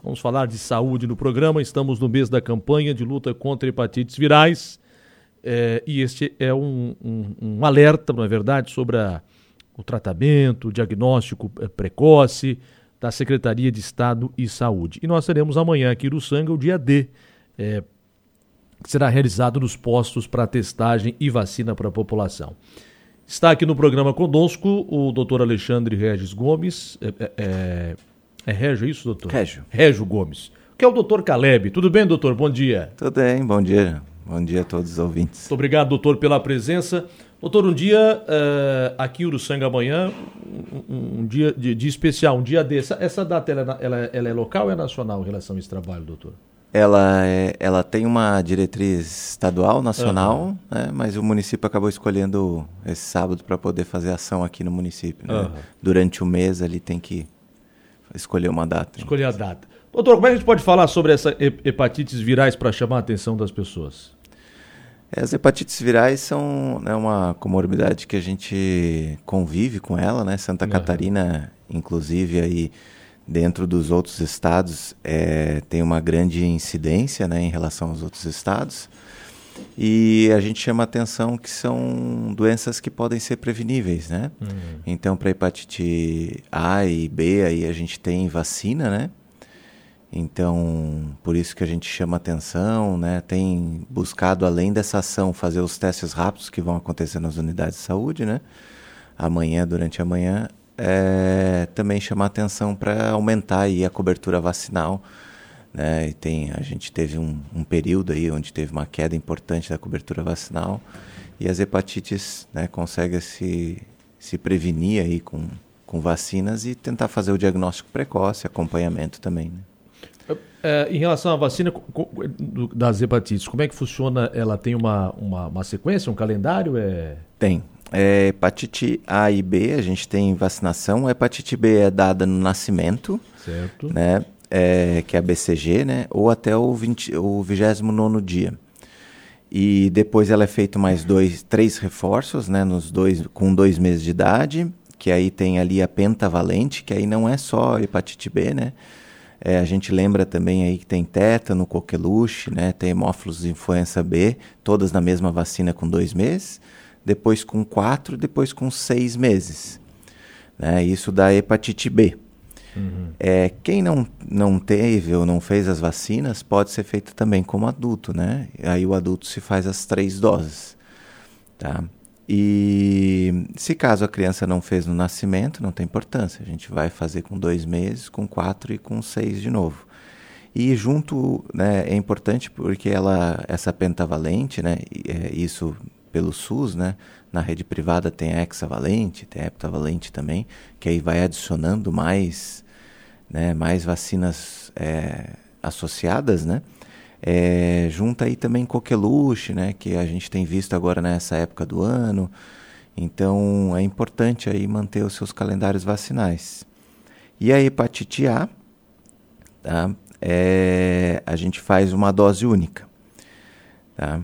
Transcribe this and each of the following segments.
Vamos falar de saúde no programa. Estamos no mês da campanha de luta contra hepatites virais. E este é um alerta, não é verdade, sobre o tratamento, o diagnóstico precoce da Secretaria de Estado e Saúde. E nós teremos amanhã aqui no Uruçanga o dia D, que será realizado nos postos para testagem e vacina para a população. Está aqui no programa conosco o doutor Alexandre Regis Gomes. É Régio isso, doutor? Régio Gomes. Que é o doutor Caleb. Tudo bem, doutor? Bom dia. Tudo bem, bom dia. Bom dia a todos os ouvintes. Muito obrigado, doutor, pela presença. Doutor, um dia aqui em Uruçanga amanhã, um dia de especial, um dia desse. Essa data ela é local ou é nacional em relação a esse trabalho, doutor? Ela tem uma diretriz estadual, nacional, né, mas o município acabou escolhendo esse sábado para poder fazer ação aqui no município. Né? Durante o mês ali tem que escolher uma data. Escolher a data. Doutor, como é que a gente pode falar sobre essa hepatites virais para chamar a atenção das pessoas? As hepatites virais são uma comorbidade que a gente convive com ela, né? Santa Catarina, inclusive, aí dentro dos outros estados, tem uma grande incidência, né, em relação aos outros estados. E a gente chama a atenção que são doenças que podem ser preveníveis, né? Então, para hepatite A e B, aí a gente tem vacina, né? Então, por isso que a gente chama atenção, né? Tem buscado, além dessa ação, fazer os testes rápidos que vão acontecer nas unidades de saúde, né? Durante a manhã, também chamar atenção para aumentar aí a cobertura vacinal, né? A gente teve um período aí onde teve uma queda importante da cobertura vacinal e as hepatites, né, conseguem se prevenir aí com vacinas e tentar fazer o diagnóstico precoce, acompanhamento também, né? Em relação à vacina das hepatites, como é que funciona? Ela tem uma sequência, um calendário? Tem. Hepatite A e B, a gente tem vacinação. A hepatite B é dada no nascimento, certo, né? Que é a BCG, né? Ou até o 29º dia. E depois ela é feito mais 3 reforços, né? Com 2 meses de idade, que aí tem ali a pentavalente, que aí não é só hepatite B, né? A gente lembra também aí que tem tétano, coqueluche, né? Tem hemófilos influenza B, todas na mesma vacina com 2 meses, depois com 4, depois com 6 meses. Né? Isso da hepatite B. Quem não teve ou não fez as vacinas pode ser feito também como adulto, né? Aí o adulto se faz as 3 doses. Tá? E se caso a criança não fez no nascimento, não tem importância. A gente vai fazer com 2 meses, com 4 e com 6 de novo. E junto, né, é importante porque essa pentavalente, né, isso pelo SUS, né, na rede privada tem a hexavalente, tem a heptavalente também, que aí vai adicionando mais, né, mais vacinas associadas, né? Junta aí também coqueluche, né, que a gente tem visto agora nessa época do ano. Então é importante aí manter os seus calendários vacinais. E a hepatite A, tá? A gente faz uma dose única, tá?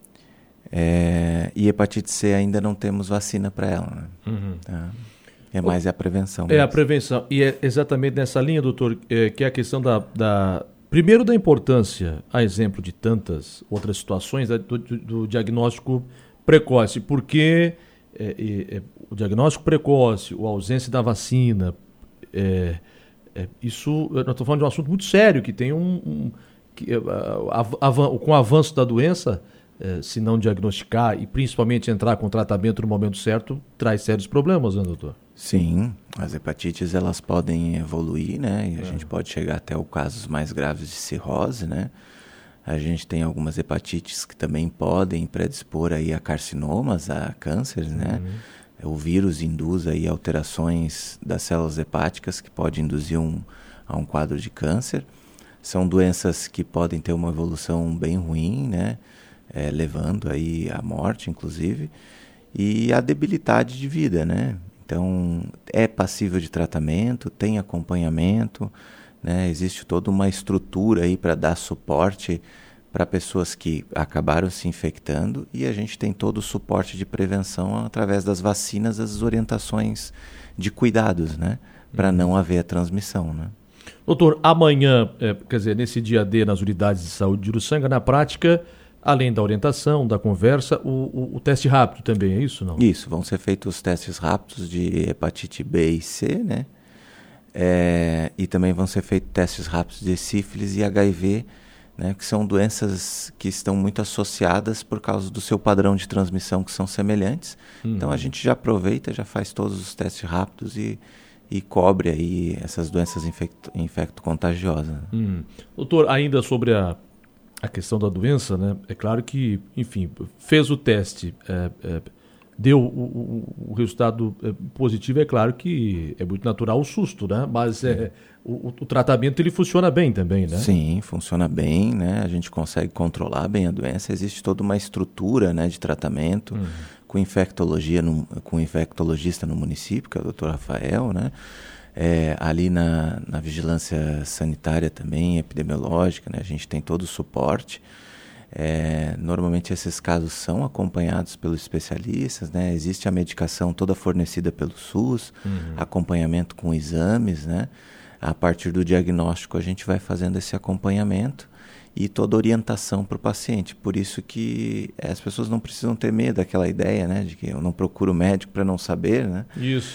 E hepatite C ainda não temos vacina para ela, né? Tá? Mais a prevenção. A prevenção. E é exatamente nessa linha, doutor, que é a questão primeiro da importância, a exemplo de tantas outras situações, do diagnóstico precoce, porque o diagnóstico precoce, a ausência da vacina, isso, nós estamos falando de um assunto muito sério, que tem com o avanço da doença, se não diagnosticar e principalmente entrar com tratamento no momento certo, traz sérios problemas, né, doutor? Sim, as hepatites elas podem evoluir, né? E a gente pode chegar até os casos mais graves de cirrose, né? A gente tem algumas hepatites que também podem predispor aí a carcinomas, a cânceres, né? O vírus induz aí alterações das células hepáticas que pode induzir a um quadro de câncer. São doenças que podem ter uma evolução bem ruim, né? Levando aí à morte, inclusive, e a debilidade de vida, né? Então, é passível de tratamento, tem acompanhamento, né? Existe toda uma estrutura aí para dar suporte para pessoas que acabaram se infectando e a gente tem todo o suporte de prevenção através das vacinas, das orientações de cuidados, né? Para não haver a transmissão, né? Doutor, amanhã, quer dizer, nesse dia D nas unidades de saúde de Uruçanga, na prática, além da orientação, da conversa, o teste rápido também, é isso, não? Isso, vão ser feitos os testes rápidos de hepatite B e C, né? E também vão ser feitos testes rápidos de sífilis e HIV, né? Que são doenças que estão muito associadas por causa do seu padrão de transmissão, que são semelhantes. Então a gente já aproveita, já faz todos os testes rápidos e cobre aí essas doenças infecto-contagiosas. Doutor, ainda sobre a questão da doença, né? É claro que, enfim, fez o teste, deu o resultado positivo, é claro que é muito natural o susto, né? Mas o tratamento ele funciona bem também, né? Sim, funciona bem, né? A gente consegue controlar bem a doença. Existe toda uma estrutura, né, de tratamento com infectologista no município, que é o Dr. Rafael, né? Ali na vigilância sanitária também, epidemiológica, né? A gente tem todo o suporte. Normalmente esses casos são acompanhados pelos especialistas, né? Existe a medicação toda fornecida pelo SUS, acompanhamento com exames, né? A partir do diagnóstico a gente vai fazendo esse acompanhamento e toda orientação para o paciente. Por isso que as pessoas não precisam ter medo daquela ideia, né? De que eu não procuro médico para não saber, né? Isso.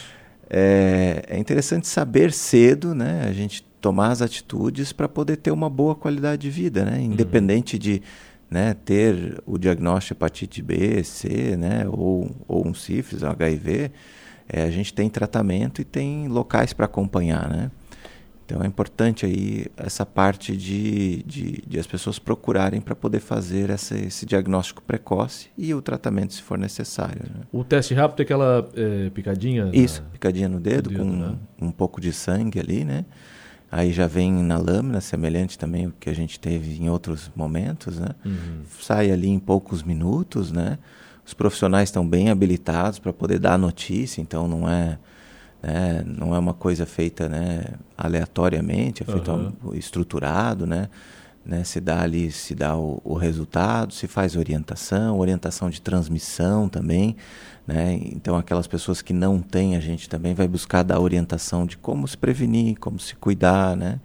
É interessante saber cedo, né? A gente tomar as atitudes para poder ter uma boa qualidade de vida, né? Independente de, né, ter o diagnóstico de hepatite B, C, né? Ou um sífilis, um HIV, a gente tem tratamento e tem locais para acompanhar, né? Então é importante aí essa parte de as pessoas procurarem para poder fazer esse diagnóstico precoce e o tratamento se for necessário, né? O teste rápido é aquela picadinha? Isso, picadinha no dedo com né? um pouco de sangue ali, né? Aí já vem na lâmina, semelhante também ao que a gente teve em outros momentos, né? Sai ali em poucos minutos, né? Os profissionais estão bem habilitados para poder dar a notícia, então não é uma coisa feita, né, aleatoriamente, é feito estruturado, né? Se dá o resultado, se faz orientação de transmissão também, né? Então aquelas pessoas que não têm, a gente também vai buscar dar orientação de como se prevenir, como se cuidar, né?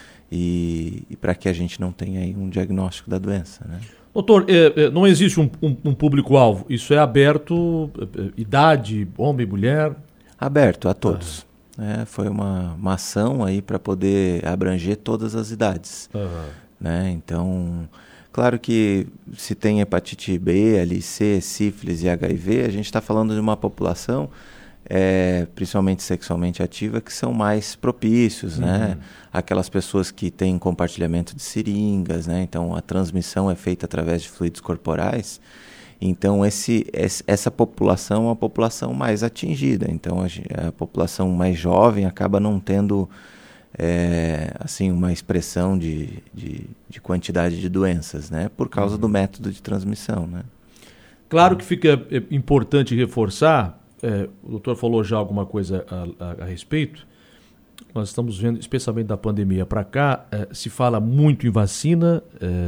E para que a gente não tenha aí um diagnóstico da doença, né? Doutor, não existe um público-alvo, isso é aberto, idade, homem, mulher? Aberto a todos. Foi uma ação aí para poder abranger todas as idades. Né? Então, claro que se tem hepatite B, ali, C, sífilis e HIV, a gente está falando de uma população, principalmente sexualmente ativa, que são mais propícios, né? Aquelas pessoas que têm compartilhamento de seringas, né? Então a transmissão é feita através de fluidos corporais. Então essa população é uma população mais atingida. Então a população mais jovem acaba não tendo assim uma expressão de quantidade de doenças, né? Por causa do método de transmissão, né? Claro que fica importante reforçar, o doutor falou já alguma coisa a respeito. Nós estamos vendo, especialmente da pandemia para cá, se fala muito em vacina,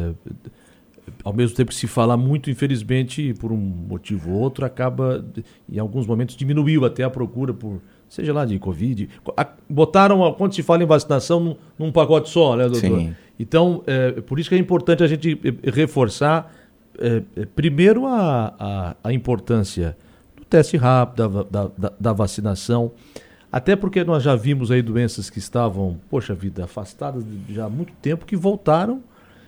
ao mesmo tempo que se fala muito, infelizmente, por um motivo ou outro, acaba, em alguns momentos, diminuiu até a procura por, seja lá de Covid. Botaram, quando se fala em vacinação, num pacote só, né, doutor? Sim. Então, por isso que é importante a gente reforçar, primeiro, a importância do teste rápido, da vacinação, até porque nós já vimos aí doenças que estavam, poxa vida, afastadas já há muito tempo, que voltaram.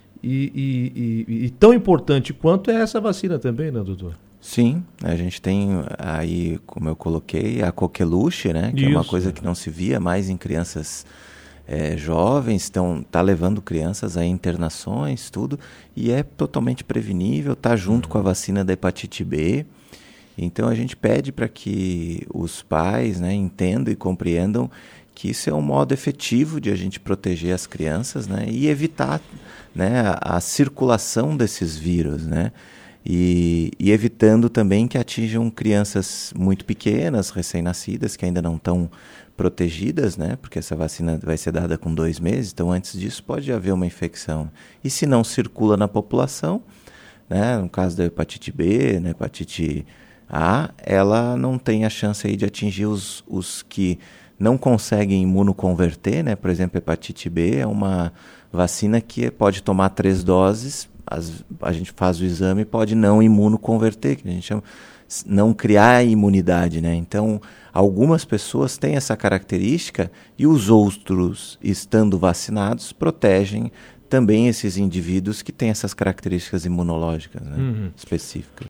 E tão importante quanto é essa vacina também, né, doutor? Sim, a gente tem aí, como eu coloquei, a coqueluche, né? Que é uma coisa que não se via mais em crianças jovens, tá levando crianças a internações, tudo, e é totalmente prevenível, tá junto com a vacina da hepatite B. Então a gente pede para que os pais, né, entendam e compreendam que isso é um modo efetivo de a gente proteger as crianças, né, e evitar, né, a circulação desses vírus, né, e evitando também que atinjam crianças muito pequenas, recém-nascidas, que ainda não estão protegidas, né, porque essa vacina vai ser dada com 2 meses, então antes disso pode haver uma infecção. E se não circula na população, né, no caso da hepatite B, né, hepatite A, ela não tem a chance aí de atingir os que não conseguem imunoconverter, né? Por exemplo, hepatite B é uma vacina que pode tomar 3 doses, a gente faz o exame e pode não imunoconverter, que a gente chama, não criar a imunidade, né? Então, algumas pessoas têm essa característica e os outros, estando vacinados, protegem também esses indivíduos que têm essas características imunológicas, né? Específicas.